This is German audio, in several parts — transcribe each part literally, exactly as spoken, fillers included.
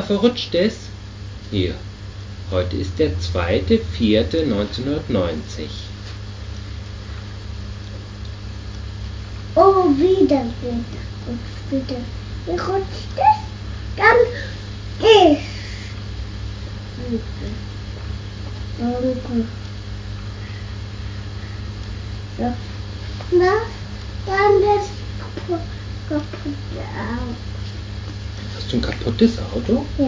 mal, verrutscht es? Hier. Heute ist der zweite vierte neunzehnhundertneunzig. Oh, wieder, wieder, rutscht wieder. Wie rutscht es? Dann ist. Danke. So. Na, dann das kaputt, kaputte Auto. Hast du ein kaputtes Auto? Ja.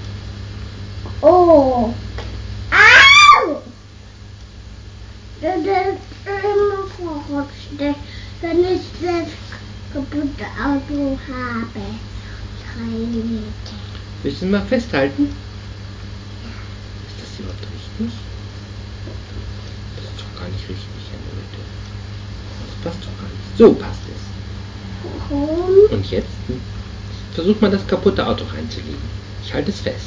Oh. Au! Das ist immer verrutscht. Wenn ich das kaputte Auto habe. Drei Meter. Willst du mal festhalten? Ist das überhaupt richtig? Das ist doch gar nicht richtig, Henriette. Das passt doch gar nicht. So passt es. Warum? Und jetzt versuch mal das kaputte Auto reinzulegen. Ich halte es fest.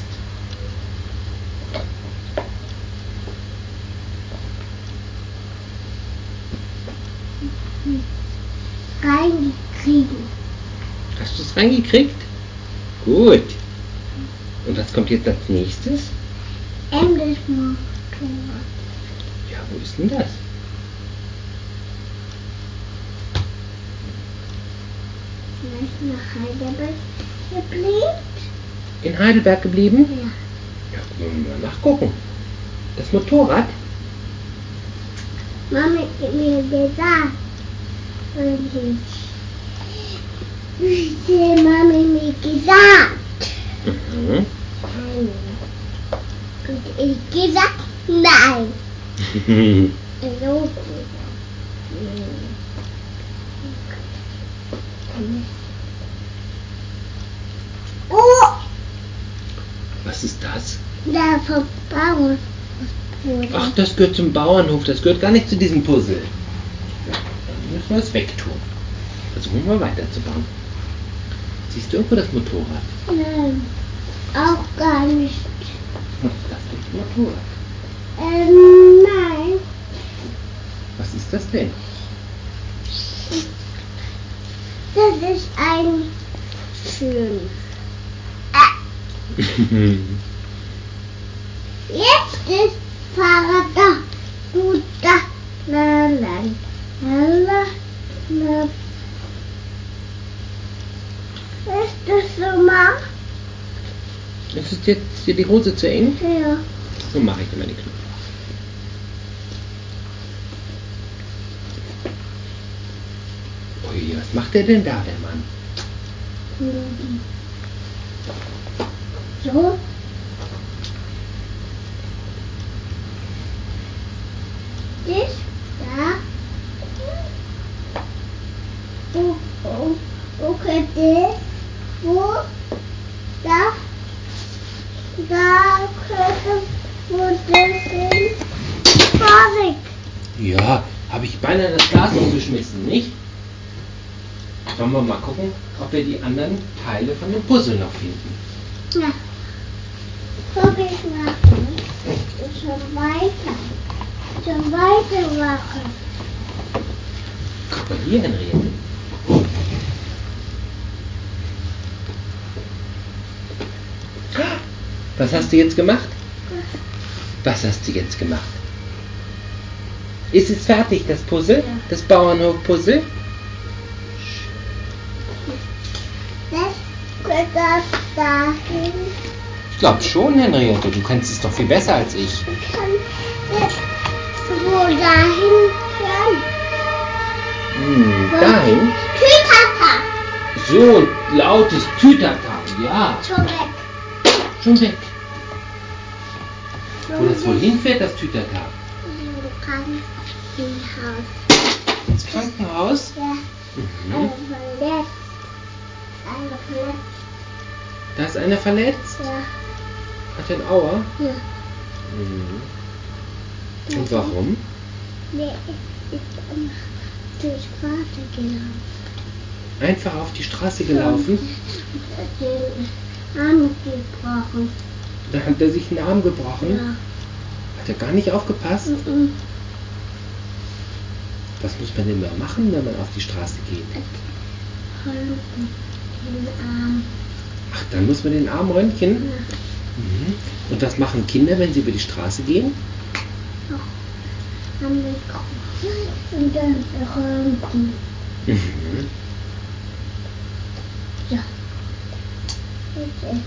Reingekriegen. Hast du es reingekriegt? Gut. Und was kommt jetzt als nächstes? Endlich Motorrad. Ja, wo ist denn das? Vielleicht nach Heidelberg geblieben? In Heidelberg geblieben? Ja. Ja, wollen wir mal nachgucken. Das Motorrad? Mama hat mir gesagt. Und ich. Die Mama mir gesagt. Mhm. Nein. Und ich gesagt, nein. So gut. Oh! Was ist das? Der vom Bauernhof. Ach, das gehört zum Bauernhof. Das gehört gar nicht zu diesem Puzzle. Dann müssen wir es wegtun. Versuchen wir weiterzubauen. Siehst du irgendwo das Motorrad? Nein, auch gar nicht. Was ist das denn für ein Motorrad? Ähm, nein. Was ist das denn? Das ist ein schön. Ah, jetzt ist Fahrrad da. Du da. La la la la. Ist das so mal? Ist es jetzt hier die Hose zu eng? Ja. So mache ich immer die Knöpfe. Ui, was macht der denn da, der Mann? So. Das, da. Oh, oh, okay, das, wo, da, da, könnte, wo das hin, Vorsicht. Ja, habe ich beinahe das Glas umgeschmissen, nicht? Sollen wir mal gucken, ob wir die anderen Teile von dem Puzzle noch finden. Ja. Guck ich mal. Schon weiter. Schon weiter machen. Guck mal hier, Henriette. Was hast du jetzt gemacht? Was hast du jetzt gemacht? Ist es fertig, das Puzzle? Ja. Das Bauernhof-Puzzle? Das gehört das dahin. Ich glaube schon, Henriette. Du kennst es doch viel besser als ich. Kann das wo dahin können? Hm, dahin? Tütata. So ein lautes Tütata. Ja, Schon weg. schon weg. Schon Wo das wohl weg. hinfährt, das Tütata? Du kannst im Haus. Ins Krankenhaus? Ja. Mhm. Eine verletzt. Eine verletzt. Da ist einer verletzt? Ja. Hat er einen Auer? Ja. Mhm. Und warum? Nee, ich bin durch die Straße gelaufen. Einfach auf die Straße gelaufen? Den Arm gebrochen. Da hat er sich einen Arm gebrochen? Ja. Hat er gar nicht aufgepasst? Mhm. Was muss man denn da machen, wenn man auf die Straße geht? Halten den Arm. Ach, dann muss man den Arm röntgen. Ja. Mhm. Und was machen Kinder, wenn sie über die Straße gehen? Haben wir Kopf und dann röntgen. Mhm. Ja. Okay.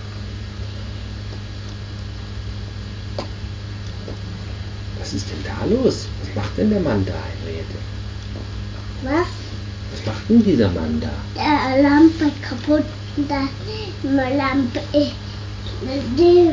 Was ist denn da los? Was macht denn der Mann da, Henriette? Was? Was macht denn dieser Mann da? Der Lampe kaputt. Da die Lampe ist. Die.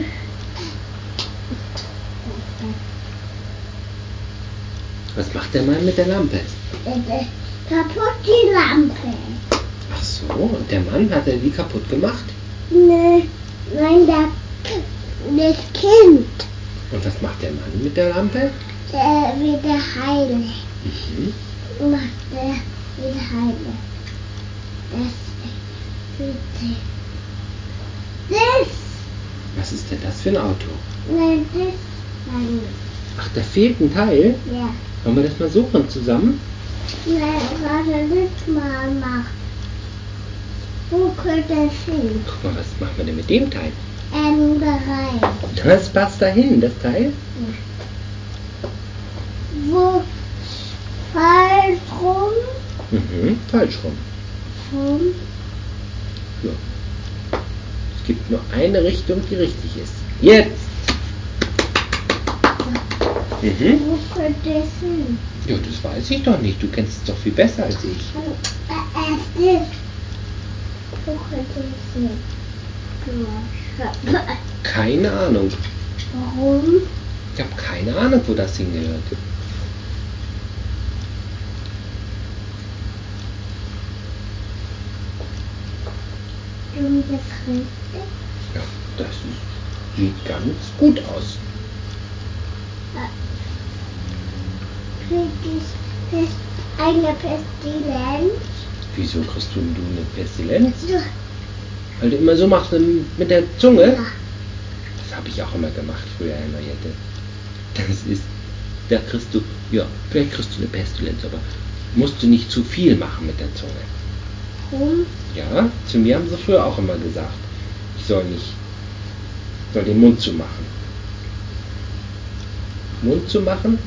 Was macht der Mann mit der Lampe? Kaputt die Lampe. Ach so, und der Mann, hat er die kaputt gemacht? Ne, nein, der, das Kind. Und was macht der Mann mit der Lampe? Der wieder heile. Mhm. Macht der wieder heile. Das bitte. Das. Was ist denn das für ein Auto? Nein, das. Nein. Ach, da fehlt ein Teil? Ja. Wollen wir das mal suchen zusammen? Nein, gerade nicht mal macht. Wo könnte es hin? Guck mal, was machen wir denn mit dem Teil? Ähm, da rein. Das passt dahin, das Teil? Ja. Wo? Falsch rum? Mhm, falsch rum. Rum? Ja. Es gibt nur eine Richtung, die richtig ist. Jetzt! Mhm. Wo könnte es hin? Ja, das weiß ich doch nicht. Du kennst es doch viel besser als ich. Äh, äh, Wo könnte es hin? Keine Ahnung. Warum? Ich habe keine Ahnung, wo das hingehört. Und das richtig? Ja, das ist, sieht ganz gut aus. Krieg ich Pest, eine Pestilenz? Wieso kriegst du, du eine Pestilenz? Ja. Weil du immer so machst mit der Zunge? Ja. Das habe ich auch immer gemacht früher, Henriette. Das ist, da kriegst du, ja, vielleicht kriegst du eine Pestilenz, aber musst du nicht zu viel machen mit der Zunge. Warum? Ja, zu mir haben sie früher auch immer gesagt, ich soll nicht, soll den Mund zu machen. Mund zu machen?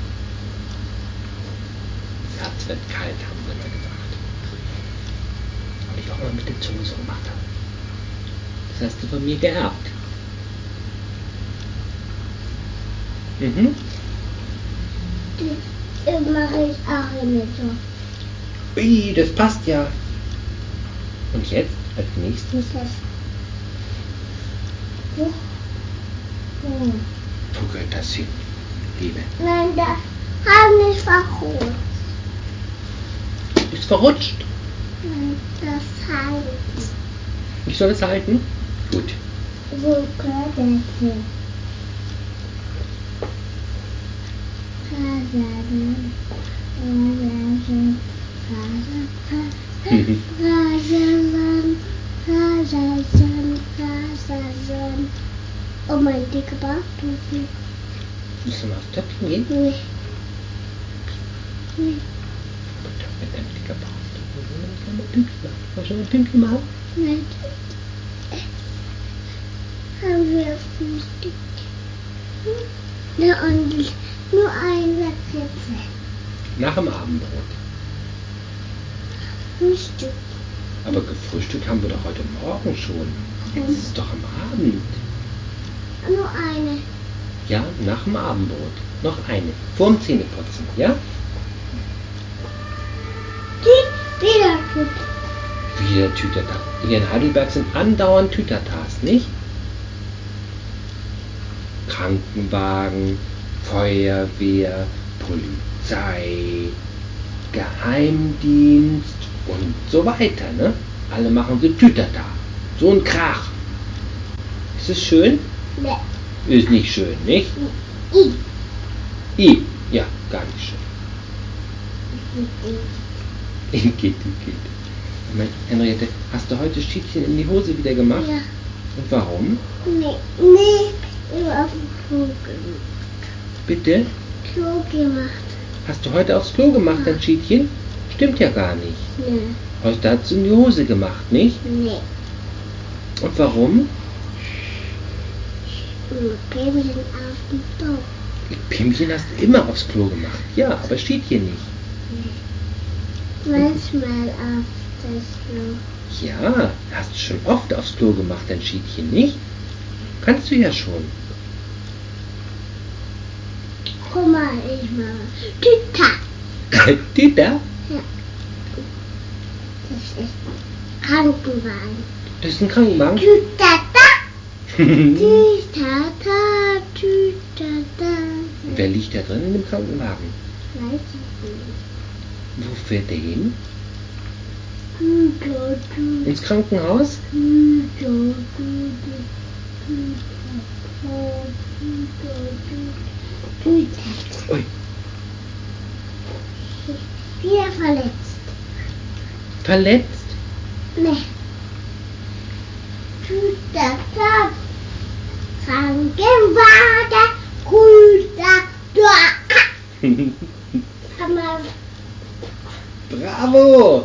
Das Herz wird kalt, haben sie immer gesagt. Weil ich auch mal mit der Zunge so gemacht habe. Das hast du von mir geerbt. Mhm. Das mache ich auch immer so. Ui, das passt ja. Und jetzt als nächstes? Das. Wo? Wo? Wo gehört das hin, Liebe? Nein, da haben ich verrutscht. Ist verrutscht. Nein, das halten. Ich soll es halten? Gut. Wo gehört das hin? Rasen, Rasen, Rasen, Rasen, Rasen, Rasen. Oh mein dicker Barttofi. Willst du mal aufs Töpfchen gehen? Nee. Nee. Mit deinem dicker Bauch. Wollen wir schon mal Pünktchen machen? Nein. Haben wir Frühstück? Ja, und nur eine Ritze. Nach dem Abendbrot. Frühstück. Aber gefrühstückt haben wir doch heute Morgen schon. Jetzt ist es doch am Abend. Nur eine. Ja, nach dem Abendbrot. Noch eine. Vorm Zähneputzen, ja? Die wieder gut. Wieder Tütata. Hier in Heidelberg sind andauernd Tütatas, nicht? Krankenwagen, Feuerwehr, Polizei, Geheimdienst und so weiter, ne? Alle machen so Tütata. So ein Krach. Ist es schön? Ne. Ist nicht schön, nicht? I. I. Ja, gar nicht schön. Geht, geht. Henriette, hast du heute Schiedchen in die Hose wieder gemacht? Ja. Und warum? Nee. Nee. Immer auf dem Klo gemacht. Bitte? Klo gemacht. Hast du heute aufs Klo gemacht, Ja. dein Schiedchen? Stimmt ja gar nicht. Nee. Heute hat es in die Hose gemacht, nicht? Nee. Und warum? Pimmchen auf dem Klo. Pimmchen hast du immer aufs Klo gemacht. Ja, aber steht hier nicht. Manchmal auf das Klo. Ja, hast du schon oft aufs Klo gemacht, dein Schiedchen nicht? Kannst du ja schon. Guck mal, ich mache Tüta. Tita? Ja. Das ist Krankenwagen. Das ist ein Krankenwagen. Tütata. Tütata. Tütata. Wer liegt da drin in dem Krankenwagen? Weiß ich nicht. Wo fährt der hin? Tütata. Ins Krankenhaus? Tütata. Tütata. Ui, Wieder verletzt. verletzt? Ne. Tütata. Krankenwagen. Tütata. Mama Bravo!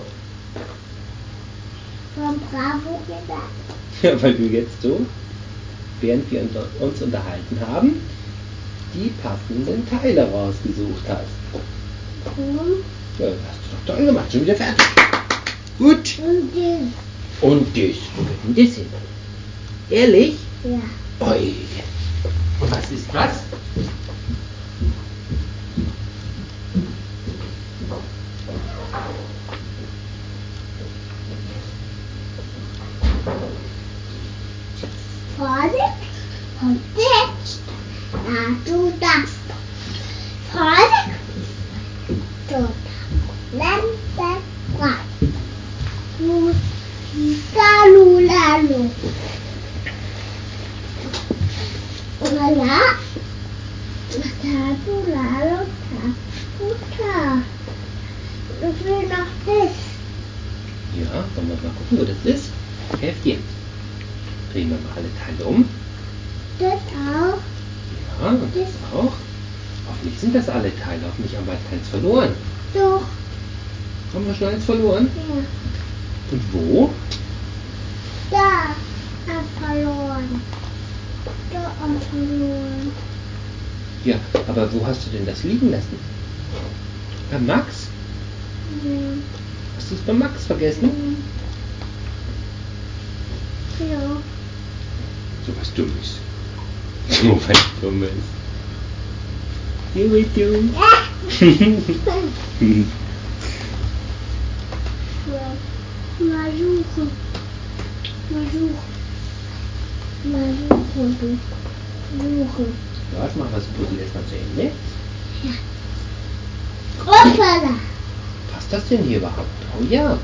von Bravo gesagt. Ja, weil du jetzt so, während wir uns unterhalten haben, die passenden Teile rausgesucht hast. Und, Ja, das hast du doch toll gemacht. Schon wieder fertig. Gut. und das. Und das. Wo geht denn das hin? Ehrlich? Ja. Ui. Und was ist das? Vorsicht. Und jetzt. Na, du darfst. Vorsicht. Du darfst. Lande frei. Du, lalu, lalu. Lala. Tabu, lalu, tabu, ta. Ich will noch das. Ja, wollen wir mal gucken, wo das ist? Helft dir. Drehen wir mal alle Teile um. Das auch. Ja, und das auch. Hoffentlich sind das alle Teile. Hoffentlich haben wir jetzt keins verloren. Doch. Haben wir schon eins verloren? Ja. Und wo? Da. Hab verloren. Da hab verloren. Ja, aber wo hast du denn das liegen lassen? Bei Max? Ja. Hast du es bei Max vergessen? Ja. So was Dummes. So was Dummes. So was Dummes. Mal suchen. Mal suchen. Mal suchen. Suchen. Ja, ich mach das Puzzle erstmal zu Ende. Hoppala. Passt das denn hier überhaupt? Oh ja.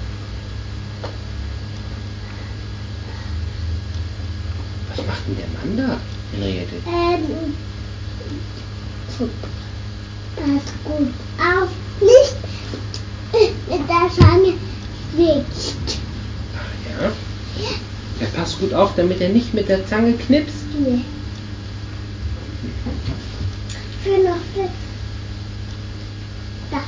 Was macht denn der Mann da, Henriette? Ähm. Pass gut auf. Nicht mit der Zange wickst. Ach ja. Er passt gut auf, damit er nicht mit der Zange knipst. Nee. Für noch das. Da.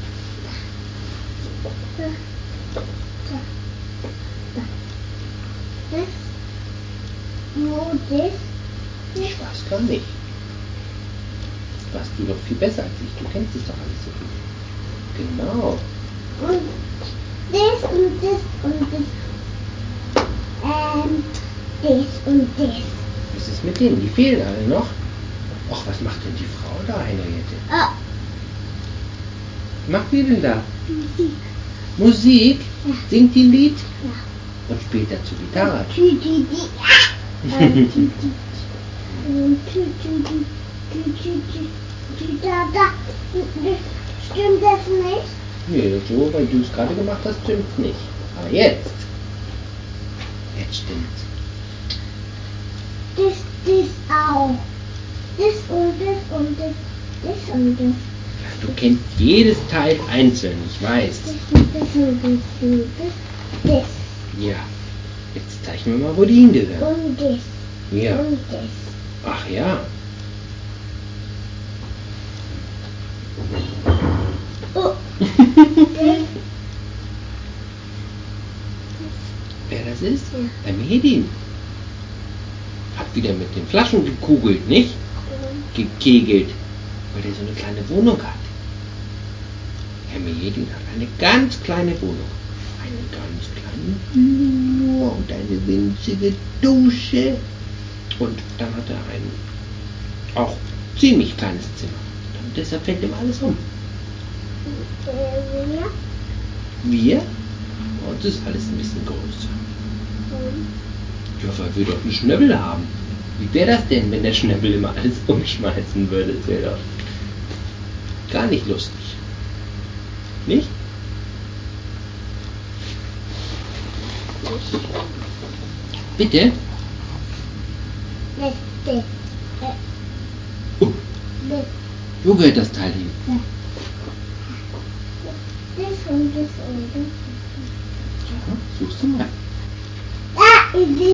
Da. Da. Da. Das. Wo das? Ich weiß gar nicht. Das weißt du doch viel besser als ich. Du kennst es doch alles so gut. Genau. Und das und das und das. Ähm, das und das. Was ist mit denen? Die fehlen alle noch. Och, was macht denn die Frau da, Henriette? Oh, Was macht die denn da? Musik. Musik? Ja. Singt die ein Lied? Ja. Und spielt dazu Gitarre. Tü, tü, tü. Ähm, tü, tü, tü. Ähm, tü, tü, tü. Tü, tü, tü. Tü, da, da. Stimmt das nicht? Nee, so, weil du es gerade gemacht hast, stimmt's nicht. Aber jetzt. Jetzt stimmt's. Das, das auch. Das und das und das. Das und das. Du kennst jedes Teil einzeln, ich weiß. Das und das und das und das. Das Ja. Jetzt zeichnen wir mal, wo die hingehören. und das Ja. und das. Ach ja. Oh. Das. Wer das ist? Ja. Ein Medin. wieder mit den Flaschen gekugelt, nicht? Gekegelt, weil der so eine kleine Wohnung hat. Herr Mehedin hat eine ganz kleine Wohnung. Eine ganz kleine Flur und eine winzige Dusche. Und dann hat er ein auch ziemlich kleines Zimmer. Und deshalb fällt ihm alles um. Wir? Bei uns ist alles ein bisschen größer. Ja, weil wir doch einen Schnöbbel haben. Wie wäre das denn, wenn der Schnöbbel immer alles umschmeißen würde? Das wäre doch gar nicht lustig. Nicht? Bitte? Oh. Wo gehört das Teil hin? Das und das und das. Ja, suchst du mal. Ah,